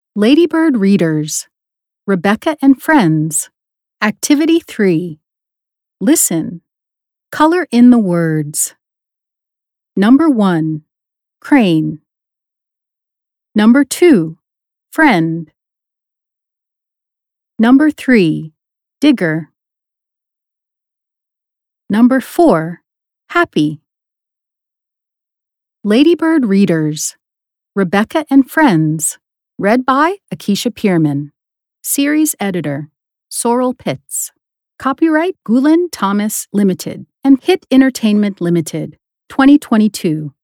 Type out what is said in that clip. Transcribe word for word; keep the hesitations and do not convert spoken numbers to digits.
Ladybird Readers, Rebecca and Friends. Activity three. Listen. Color in the words. Number one, crane. Number two, friend. Number three, digger. Number four, happy. Ladybird Readers, Rebecca and Friends. Read by Akeisha Pierman. Series Editor, Sorrel Pitts. Copyright Gulen Thomas Limited and Hit Entertainment Limited, twenty twenty-two.